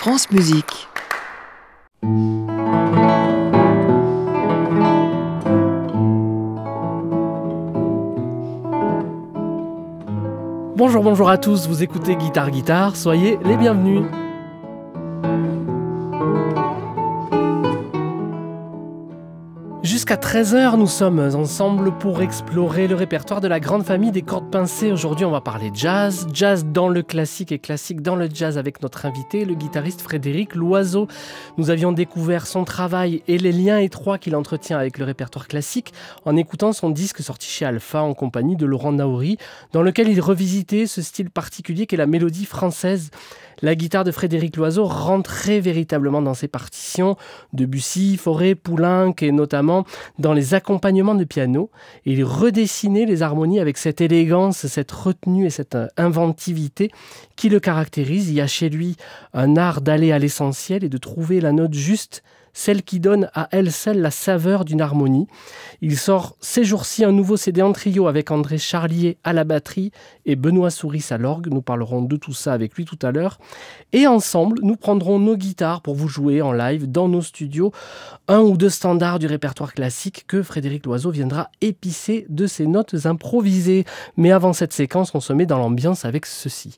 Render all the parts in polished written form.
France Musique. Bonjour à tous, vous écoutez Guitare, soyez les bienvenus. Jusqu'à 13h, nous sommes ensemble pour explorer le répertoire de la grande famille des cordes pincées. Aujourd'hui, on va parler jazz dans le classique et classique dans le jazz avec notre invité, le guitariste Frédéric Loiseau. Nous avions découvert son travail et les liens étroits qu'il entretient avec le répertoire classique en écoutant son disque sorti chez Alpha en compagnie de Laurent Naouri, dans lequel il revisitait ce style particulier qu'est la mélodie française. La guitare de Frédéric Loiseau rentrait véritablement dans ses partitions, Debussy, Fauré, Poulenc et notamment dans les accompagnements de piano. Et il redessinait les harmonies avec cette élégance, cette retenue et cette inventivité qui le caractérise. Il y a chez lui un art d'aller à l'essentiel et de trouver la note juste, celle qui donne à elle seule la saveur d'une harmonie. Il sort ces jours-ci un nouveau CD en trio avec André Charlier à la batterie et Benoît Souris à l'orgue. Nous parlerons de tout ça avec lui tout à l'heure. Et ensemble, nous prendrons nos guitares pour vous jouer en live dans nos studios un ou deux standards du répertoire classique que Frédéric Loiseau viendra épicer de ses notes improvisées. Mais avant cette séquence, on se met dans l'ambiance avec ceci.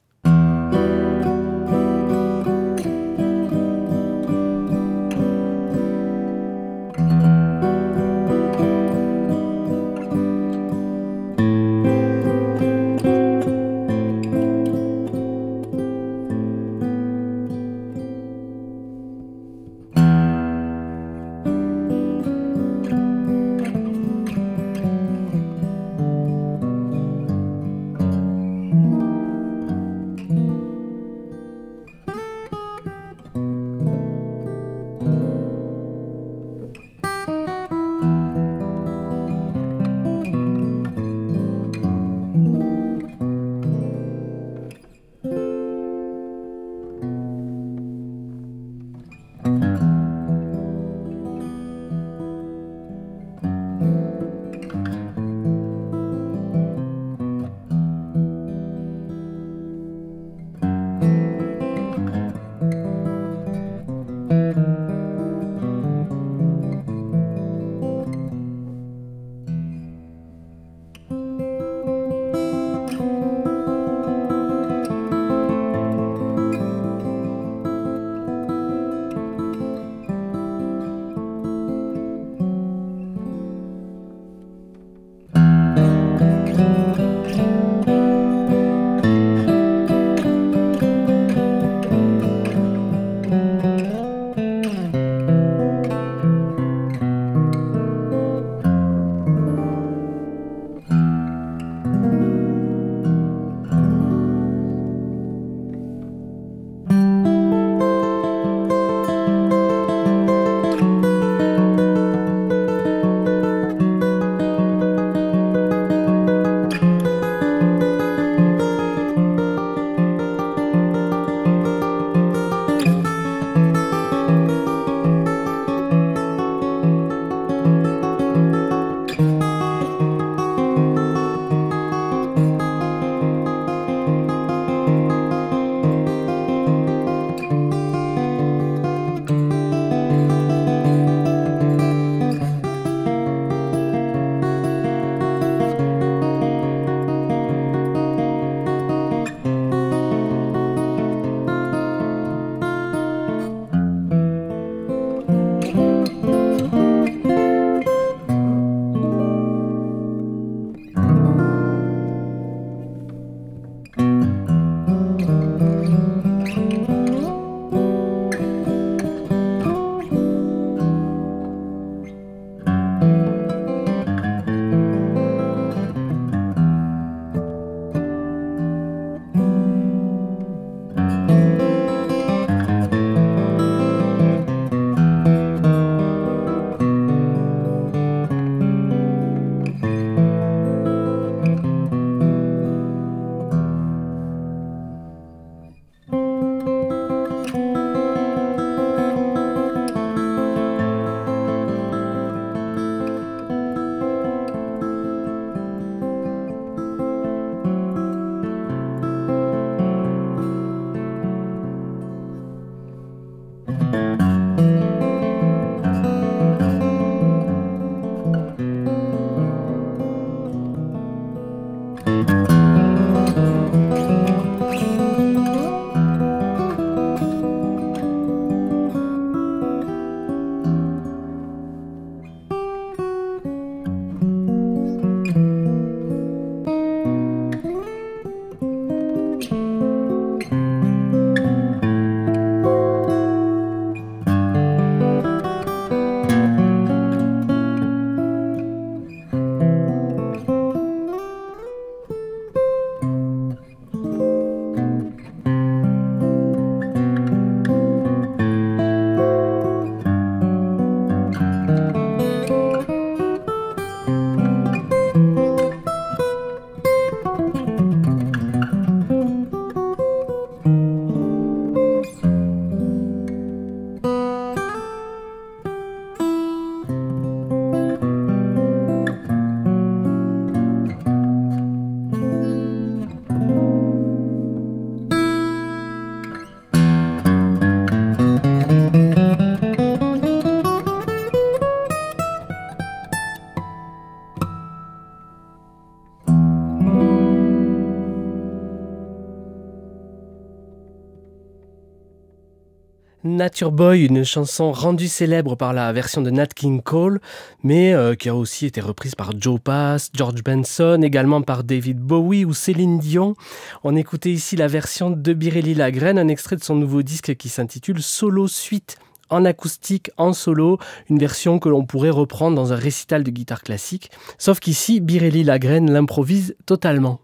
Nature Boy, une chanson rendue célèbre par la version de Nat King Cole, mais qui a aussi été reprise par Joe Pass, George Benson, également par David Bowie ou Céline Dion. On écoutait ici la version de Biréli Lagrène, un extrait de son nouveau disque qui s'intitule Solo Suite, en acoustique, en solo, une version que l'on pourrait reprendre dans un récital de guitare classique, sauf qu'ici, Biréli Lagrène l'improvise totalement.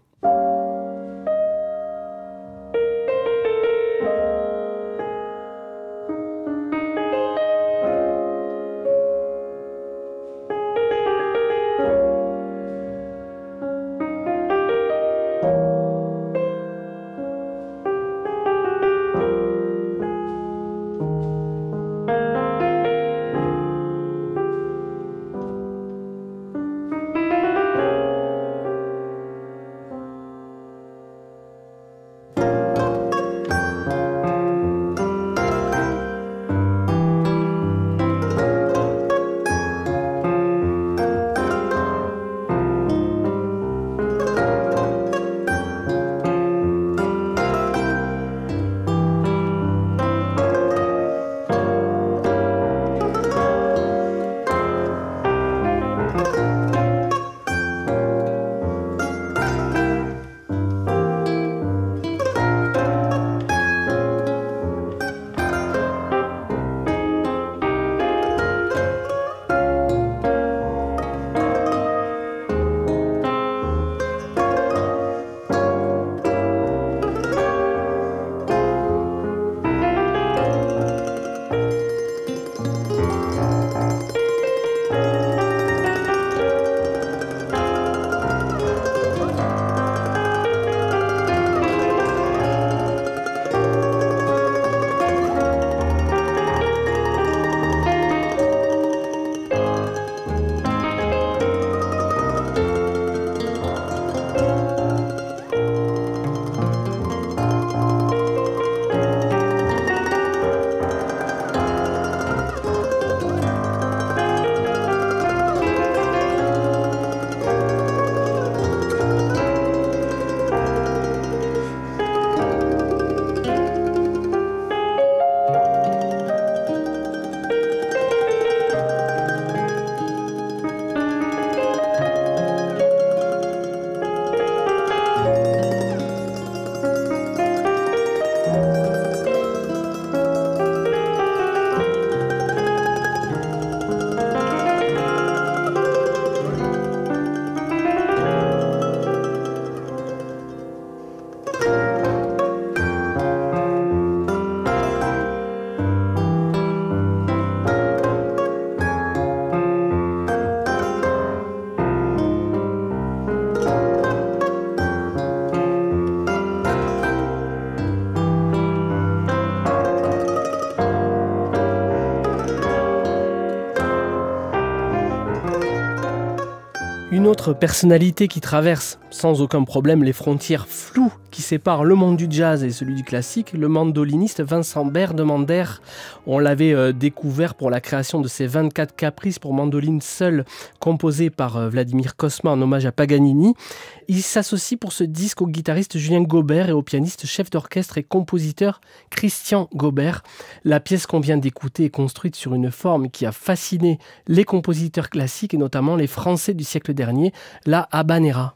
Une autre personnalité qui traverse sans aucun problème les frontières floues qui séparent le monde du jazz et celui du classique, le mandoliniste Vincent Berdemander. On l'avait découvert pour la création de ses 24 caprices pour mandoline seule, composés par Vladimir Kosma en hommage à Paganini. Il s'associe pour ce disque au guitariste Julien Gaubert et au pianiste chef d'orchestre et compositeur Christian Gaubert. La pièce qu'on vient d'écouter est construite sur une forme qui a fasciné les compositeurs classiques et notamment les Français du siècle dernier, la habanera.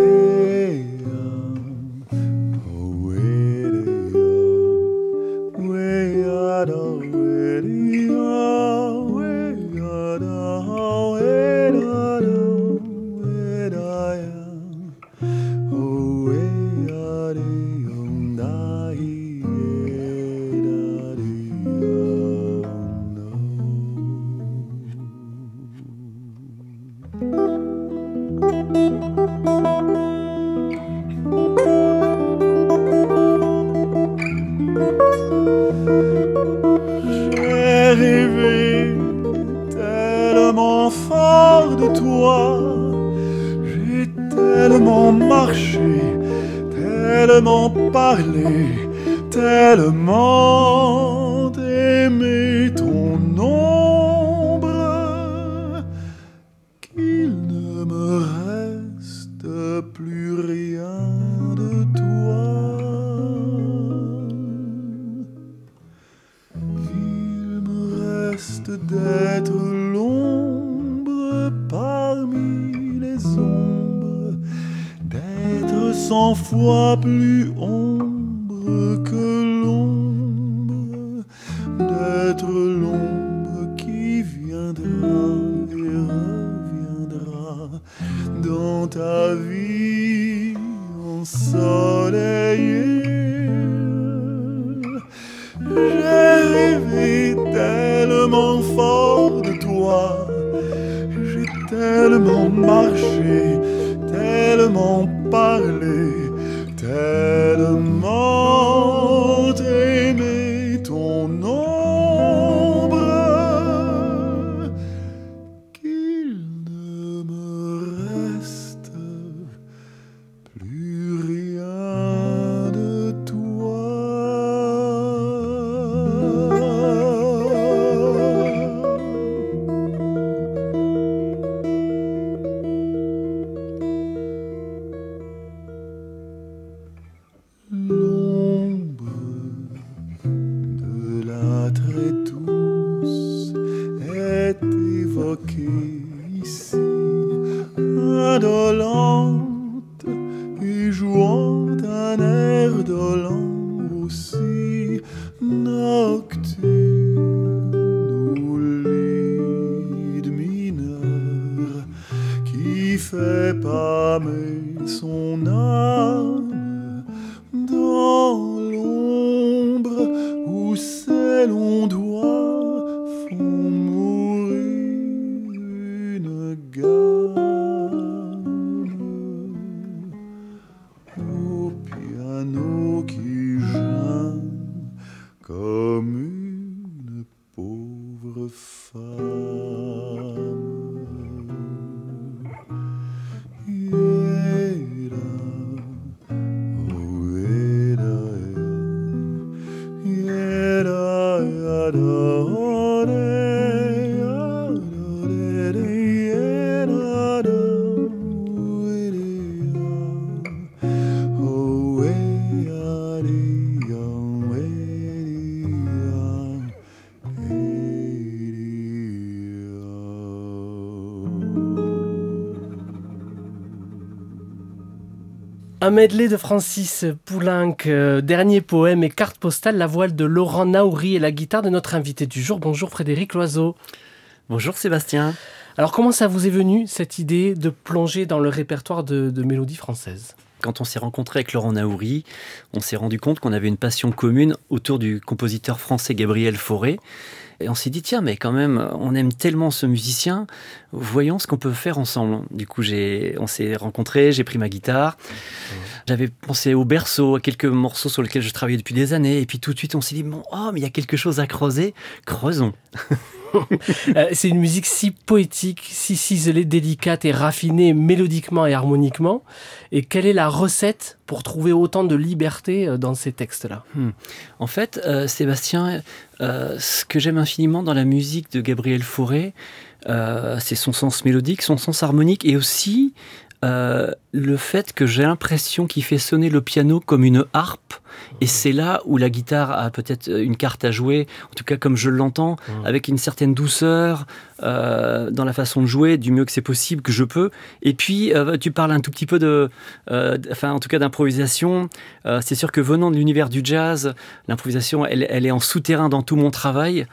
J'ai rêvé tellement fort de toi, j'ai tellement marché, tellement parlé, tellement aimé ton ombre qu'il ne me reste plus rien de toi. d'être l'ombre parmi les ombres, d'être 100 fois plus ombre que l'ombre, d'être l'ombre qui viendra et reviendra dans ta vie ensoleillée. J'ai rêvé tellement fort de toi, j'ai tellement marché, tellement parlé, tellement aimé ton ombre, qu'il ne me reste plus rien de toi. L'ombre de la très douce est évoquée ici, indolente et jouant un air dolent aussi, nocturne ou lied mineur, qui fait pâmer son âme dans l'ombre où ses longs doigts font mourir une gamme au piano qui geint comme une pauvre femme. Un medley de Francis Poulenc, dernier poème et carte postale, la voix de Laurent Naouri et la guitare de notre invité du jour. Bonjour Frédéric Loiseau. Bonjour Sébastien. Alors comment ça vous est venu cette idée de plonger dans le répertoire de mélodies françaises ? Quand on s'est rencontré avec Laurent Naouri, on s'est rendu compte qu'on avait une passion commune autour du compositeur français Gabriel Fauré. Et on s'est dit, tiens, mais quand même, on aime tellement ce musicien, voyons ce qu'on peut faire ensemble. Du coup, on s'est rencontrés, j'ai pris ma guitare. J'avais pensé au berceau, à quelques morceaux sur lesquels je travaillais depuis des années. Et puis tout de suite, on s'est dit, bon, mais il y a quelque chose à creuser. Creusons. C'est une musique si poétique, si ciselée, délicate et raffinée mélodiquement et harmoniquement. Et quelle est la recette pour trouver autant de liberté dans ces textes-là ? En fait, Sébastien, ce que j'aime infiniment dans la musique de Gabriel Fauré, c'est son sens mélodique, son sens harmonique et aussi le fait que j'ai l'impression qu'il fait sonner le piano comme une harpe. Et c'est là où la guitare a peut-être une carte à jouer, en tout cas comme je l'entends, avec une certaine douceur dans la façon de jouer, du mieux que c'est possible, que je peux. Et puis, tu parles un tout petit peu en tout cas d'improvisation. C'est sûr que venant de l'univers du jazz, l'improvisation, elle est en souterrain dans tout mon travail.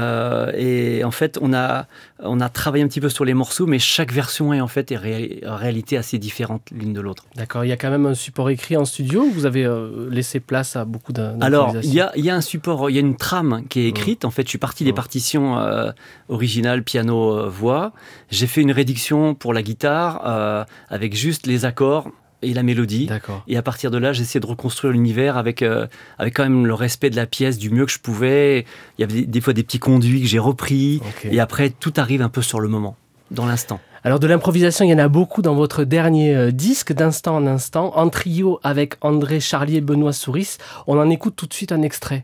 Et en fait, on a travaillé un petit peu sur les morceaux, mais chaque version est en fait en réalité assez différente l'une de l'autre. D'accord, il y a quand même un support écrit en studio ou vous avez laissé place à beaucoup d'improvisation ? Alors, il y a un support, il y a une trame qui est écrite. En fait, je suis parti des partitions originales, piano, voix. J'ai fait une réduction pour la guitare avec juste les accords et la mélodie. D'accord. Et à partir de là, j'ai essayé de reconstruire l'univers avec quand même le respect de la pièce du mieux que je pouvais. Il y avait des fois des petits conduits que j'ai repris. Okay. Et après, tout arrive un peu sur le moment, dans l'instant. Alors de l'improvisation, il y en a beaucoup dans votre dernier disque, d'Instant en Instant, en trio avec André Charlier et Benoît Souris. On en écoute tout de suite un extrait.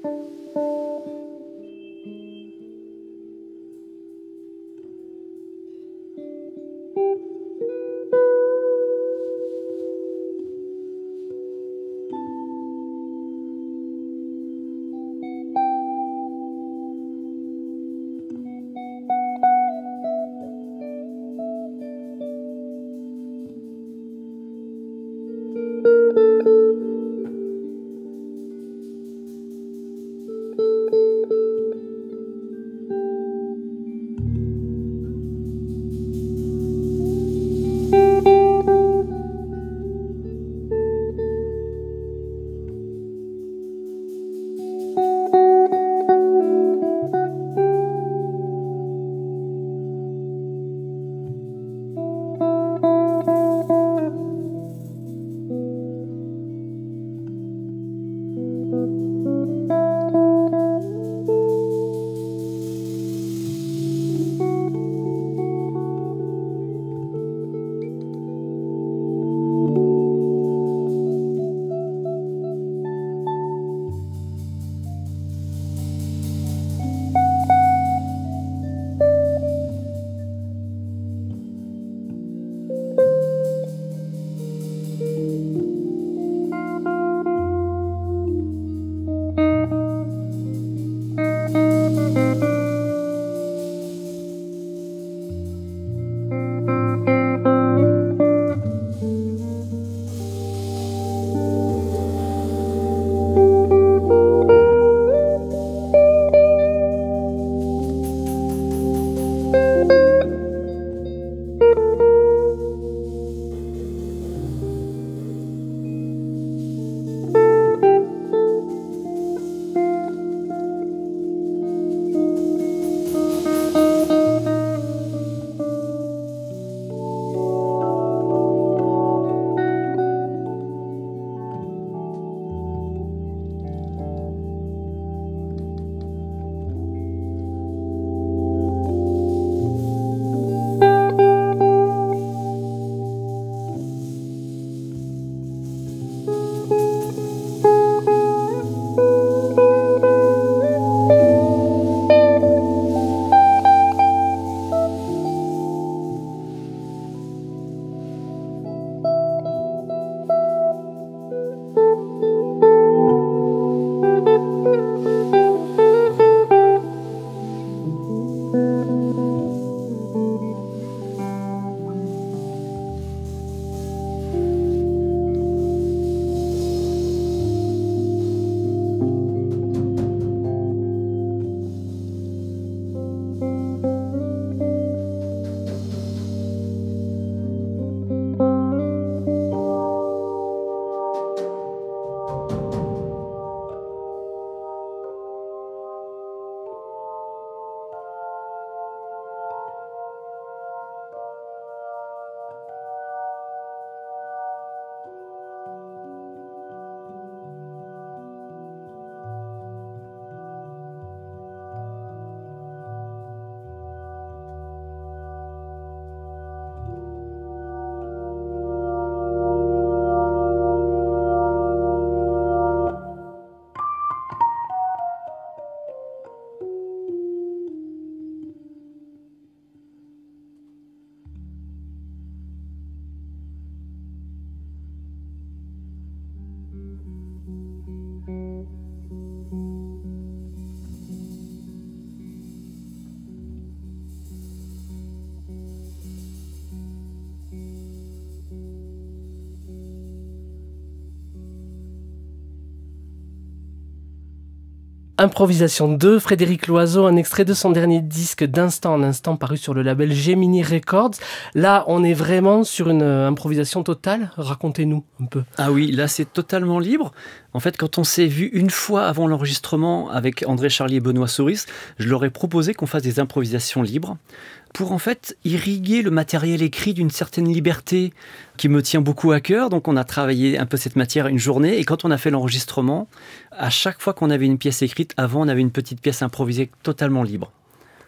Improvisation 2, Frédéric Loiseau, un extrait de son dernier disque d'Instant en Instant paru sur le label Gemini Records. Là, on est vraiment sur une improvisation totale. Racontez-nous un peu. Ah oui, là c'est totalement libre. En fait, quand on s'est vu une fois avant l'enregistrement avec André Charlier et Benoît Souris, je leur ai proposé qu'on fasse des improvisations libres pour en fait irriguer le matériel écrit d'une certaine liberté qui me tient beaucoup à cœur. Donc on a travaillé un peu cette matière une journée et quand on a fait l'enregistrement, à chaque fois qu'on avait une pièce écrite, avant on avait une petite pièce improvisée totalement libre.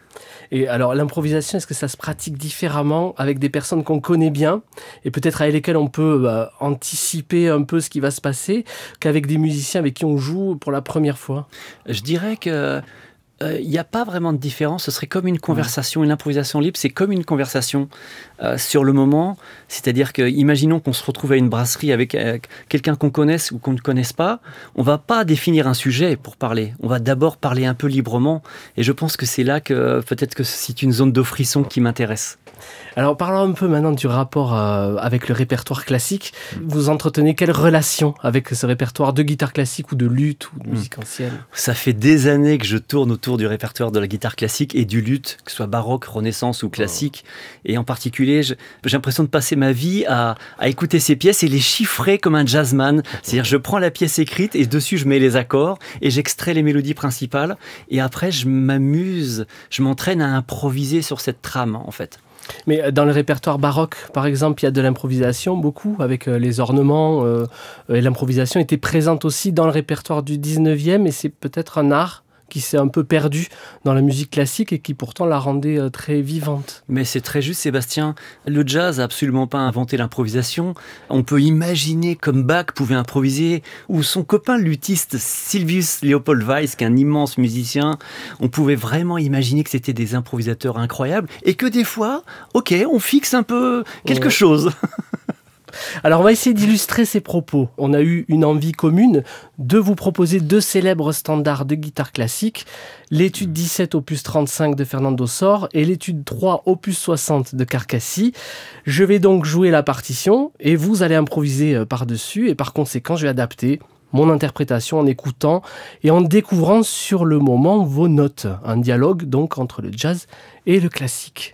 Et alors, l'improvisation, est-ce que ça se pratique différemment avec des personnes qu'on connaît bien et peut-être avec lesquelles on peut anticiper un peu ce qui va se passer qu'avec des musiciens avec qui on joue pour la première fois? Je dirais que il n'y a pas vraiment de différence. Ce serait comme une conversation, une improvisation libre. C'est comme une conversation sur le moment. C'est-à-dire que, imaginons qu'on se retrouve à une brasserie avec quelqu'un qu'on connaisse ou qu'on ne connaisse pas. On ne va pas définir un sujet pour parler. On va d'abord parler un peu librement. Et je pense que c'est là que peut-être que se situe une zone de frisson qui m'intéresse. Alors parlons un peu maintenant du rapport avec le répertoire classique. Vous entretenez quelle relation avec ce répertoire de guitare classique ou de luth ou de musique ancienne? Ça fait des années que je tourne autour du répertoire de la guitare classique et du luth, que ce soit baroque, renaissance ou classique. Et en particulier, j'ai l'impression de passer ma vie à écouter ces pièces et les chiffrer comme un jazzman. C'est-à-dire, je prends la pièce écrite et dessus, je mets les accords et j'extrais les mélodies principales. Et après, je m'amuse, je m'entraîne à improviser sur cette trame, en fait. Mais dans le répertoire baroque, par exemple, il y a de l'improvisation, beaucoup, avec les ornements. Et l'improvisation était présente aussi dans le répertoire du 19e, et c'est peut-être un art qui s'est un peu perdu dans la musique classique et qui pourtant la rendait très vivante. Mais c'est très juste, Sébastien. Le jazz n'a absolument pas inventé l'improvisation. On peut imaginer comme Bach pouvait improviser, ou son copain luthiste Sylvius Leopold Weiss, qui est un immense musicien. On pouvait vraiment imaginer que c'était des improvisateurs incroyables et que des fois, ok, on fixe un peu quelque chose. Alors on va essayer d'illustrer ces propos. On a eu une envie commune de vous proposer 2 célèbres standards de guitare classique, l'étude 17 opus 35 de Fernando Sor et l'étude 3 opus 60 de Carcassi. Je vais donc jouer la partition et vous allez improviser par-dessus et par conséquent je vais adapter mon interprétation en écoutant et en découvrant sur le moment vos notes. Un dialogue donc entre le jazz et le classique.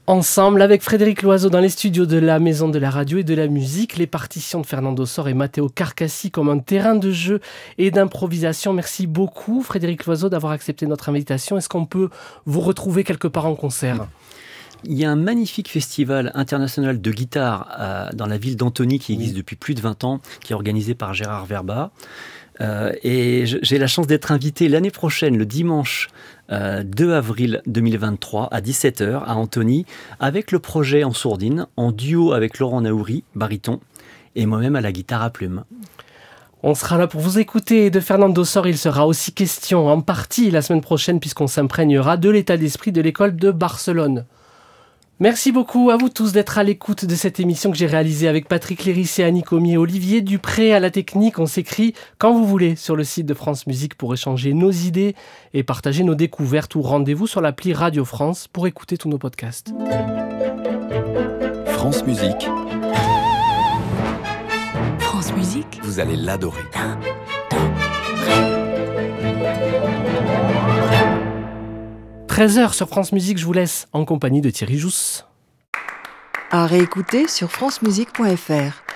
Ensemble, avec Frédéric Loiseau dans les studios de la Maison de la Radio et de la Musique, les partitions de Fernando Sor et Matteo Carcassi comme un terrain de jeu et d'improvisation. Merci beaucoup Frédéric Loiseau d'avoir accepté notre invitation. Est-ce qu'on peut vous retrouver quelque part en concert ? Il y a un magnifique festival international de guitare dans la ville d'Antony qui existe depuis plus de 20 ans, qui est organisé par Gérard Verba. Et j'ai la chance d'être invité l'année prochaine, le dimanche 2 avril 2023 à 17h à Antony, avec le projet en sourdine, en duo avec Laurent Naouri, baryton, et moi-même à la guitare à plumes. On sera là pour vous écouter. De Fernando Sor, il sera aussi question en partie la semaine prochaine, puisqu'on s'imprégnera de l'état d'esprit de l'école de Barcelone. Merci beaucoup à vous tous d'être à l'écoute de cette émission que j'ai réalisée avec Patrick Léris et Annie Comier, Olivier Dupré à la technique. On s'écrit quand vous voulez sur le site de France Musique pour échanger nos idées et partager nos découvertes, ou rendez-vous sur l'appli Radio France pour écouter tous nos podcasts. France Musique. France Musique. Vous allez l'adorer. 13h sur France Musique, je vous laisse en compagnie de Thierry Jousse. À réécouter sur francemusique.fr.